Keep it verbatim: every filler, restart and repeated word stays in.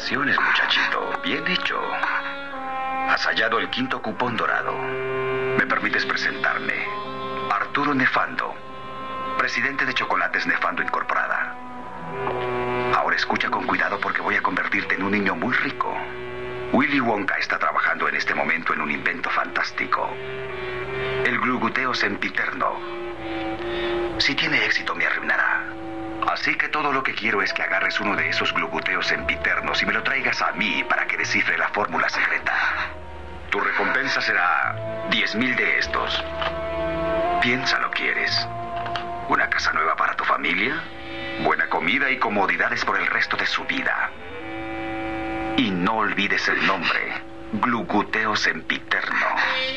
Felicitaciones, muchachito. Bien hecho. Has hallado el quinto cupón dorado. ¿Me permites presentarme? Arturo Nefando, presidente de Chocolates Nefando Incorporada. Ahora escucha con cuidado porque voy a convertirte en un niño muy rico. Willy Wonka está trabajando en este momento en un invento fantástico. El gluguteo sempiterno. Si tiene éxito me arruinará. Así que todo lo que quiero es que agarres uno de esos gluguteos sempiternos y me lo traigas a mí para que descifre la fórmula secreta. Tu recompensa será diez mil de estos. Piénsalo, ¿quieres? ¿Una casa nueva para tu familia? Buena comida y comodidades por el resto de su vida. Y no olvides el nombre: gluguteo sempiterno.